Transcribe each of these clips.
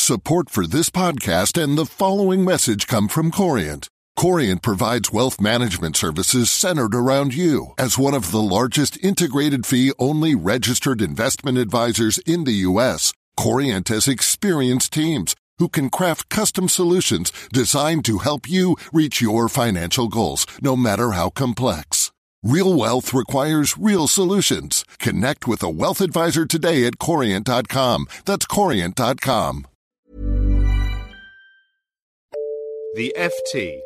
Support for this podcast and the following message come from Corient. Corient provides wealth management services centered around you. As one of the largest integrated fee-only registered investment advisors in the U.S., Corient has experienced teams who can craft custom solutions designed to help you reach your financial goals, no matter how complex. Real wealth requires real solutions. Connect with a wealth advisor today at Corient.com. That's Corient.com. The FT.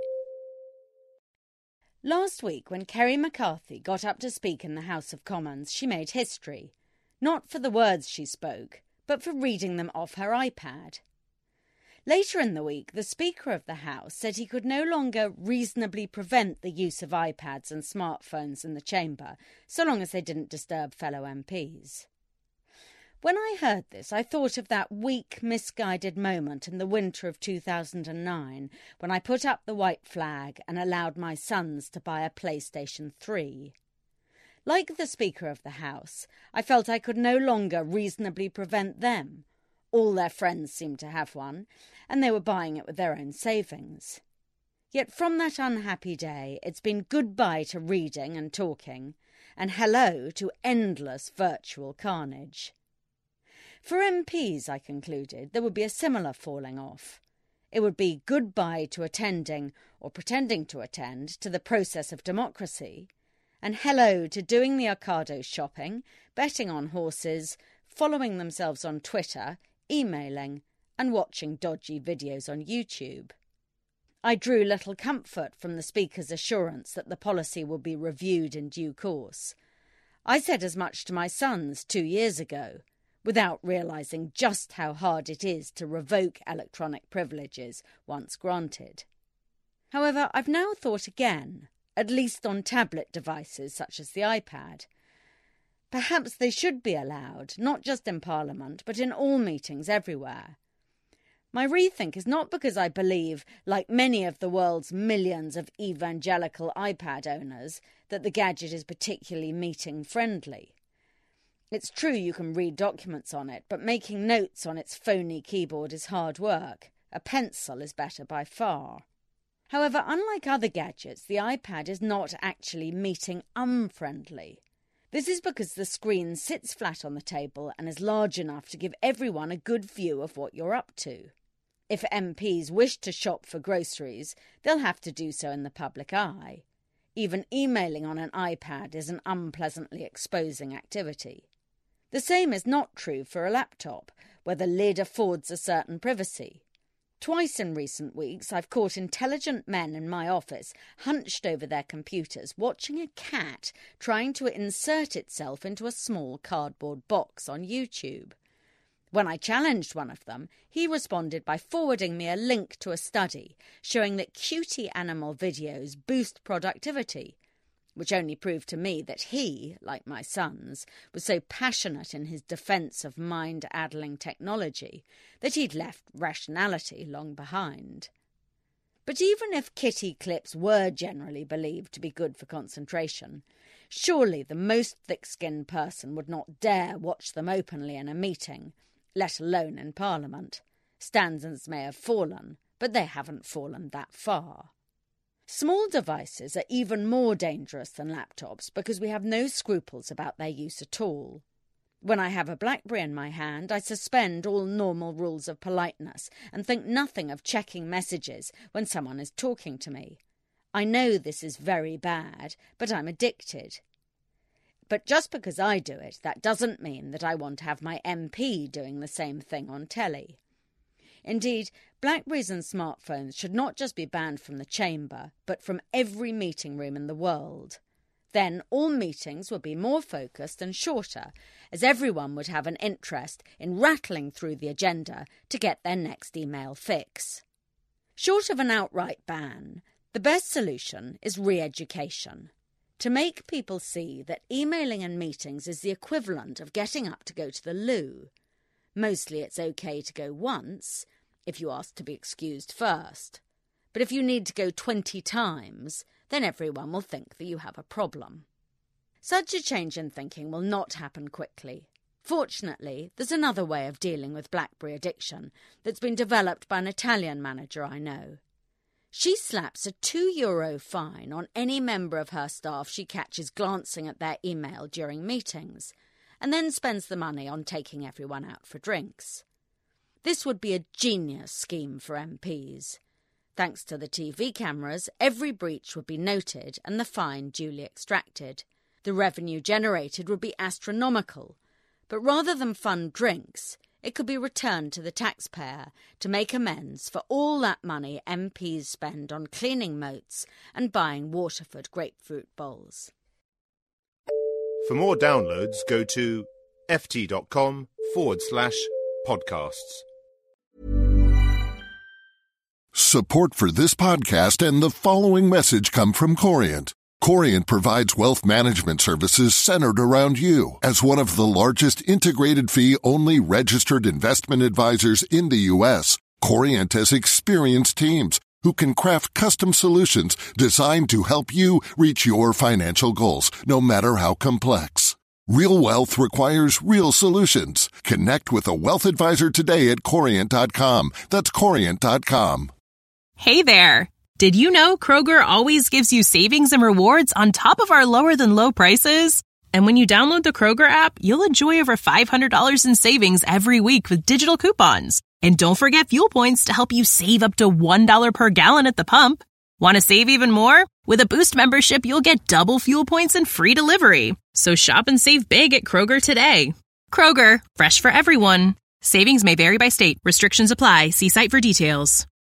Last week, when Kerry McCarthy got up to speak in the House of Commons, she made history. Not for the words she spoke, but for reading them off her iPad. Later in the week, the Speaker of the House said he could no longer reasonably prevent the use of iPads and smartphones in the chamber, so long as they didn't disturb fellow MPs. When I heard this, I thought of that weak, misguided moment in the winter of 2009 when I put up the white flag and allowed my sons to buy a PlayStation 3. Like the Speaker of the House, I felt I could no longer reasonably prevent them. All their friends seemed to have one, and they were buying it with their own savings. Yet from that unhappy day, it's been goodbye to reading and talking, and hello to endless virtual carnage. For MPs, I concluded, there would be a similar falling off. It would be goodbye to attending, or pretending to attend, to the process of democracy, and hello to doing the Ocado shopping, betting on horses, following themselves on Twitter, emailing, and watching dodgy videos on YouTube. I drew little comfort from the Speaker's assurance that the policy will be reviewed in due course. I said as much to my sons 2 years ago, without realising just how hard it is to revoke electronic privileges once granted. However, I've now thought again, at least on tablet devices such as the iPad. Perhaps they should be allowed, not just in Parliament, but in all meetings everywhere. My rethink is not because I believe, like many of the world's millions of evangelical iPad owners, that the gadget is particularly meeting-friendly. It's true you can read documents on it, but making notes on its phony keyboard is hard work. A pencil is better by far. However, unlike other gadgets, the iPad is not actually meeting-unfriendly. This is because the screen sits flat on the table and is large enough to give everyone a good view of what you're up to. If MPs wish to shop for groceries, they'll have to do so in the public eye. Even emailing on an iPad is an unpleasantly exposing activity. The same is not true for a laptop, where the lid affords a certain privacy. Twice in recent weeks, I've caught intelligent men in my office hunched over their computers, watching a cat trying to insert itself into a small cardboard box on YouTube. When I challenged one of them, he responded by forwarding me a link to a study showing that cutie animal videos boost productivity, which only proved to me that he, like my sons, was so passionate in his defence of mind-addling technology that he'd left rationality long behind. But even if kitty clips were generally believed to be good for concentration, surely the most thick-skinned person would not dare watch them openly in a meeting, let alone in Parliament. Standards may have fallen, but they haven't fallen that far. Small devices are even more dangerous than laptops because we have no scruples about their use at all. When I have a BlackBerry in my hand, I suspend all normal rules of politeness and think nothing of checking messages when someone is talking to me. I know this is very bad, but I'm addicted. But just because I do it, that doesn't mean that I want to have my MP doing the same thing on telly. Indeed, BlackBerries and smartphones should not just be banned from the chamber, but from every meeting room in the world. Then all meetings would be more focused and shorter, as everyone would have an interest in rattling through the agenda to get their next email fix. Short of an outright ban, the best solution is re-education. To make people see that emailing and meetings is the equivalent of getting up to go to the loo. Mostly it's okay to go once, if you ask to be excused first. But if you need to go 20 times, then everyone will think that you have a problem. Such a change in thinking will not happen quickly. Fortunately, there's another way of dealing with BlackBerry addiction that's been developed by an Italian manager I know. She slaps a €2 fine on any member of her staff she catches glancing at their email during meetings, and then spends the money on taking everyone out for drinks. This would be a genius scheme for MPs. Thanks to the TV cameras, every breach would be noted and the fine duly extracted. The revenue generated would be astronomical, but rather than fund drinks, it could be returned to the taxpayer to make amends for all that money MPs spend on cleaning moats and buying Waterford grapefruit bowls. For more downloads, go to ft.com/podcasts. Support for this podcast and the following message come from Corient. Corient provides wealth management services centered around you. As one of the largest integrated fee-only registered investment advisors in the U.S., Corient has experienced teams who can craft custom solutions designed to help you reach your financial goals, no matter how complex. Real wealth requires real solutions. Connect with a wealth advisor today at Corient.com. That's Corient.com. Hey there! Did you know Kroger always gives you savings and rewards on top of our lower-than-low prices? And when you download the Kroger app, you'll enjoy over $500 in savings every week with digital coupons. And don't forget fuel points to help you save up to $1 per gallon at the pump. Want to save even more? With a Boost membership, you'll get double fuel points and free delivery. So shop and save big at Kroger today. Kroger, fresh for everyone. Savings may vary by state. Restrictions apply. See site for details.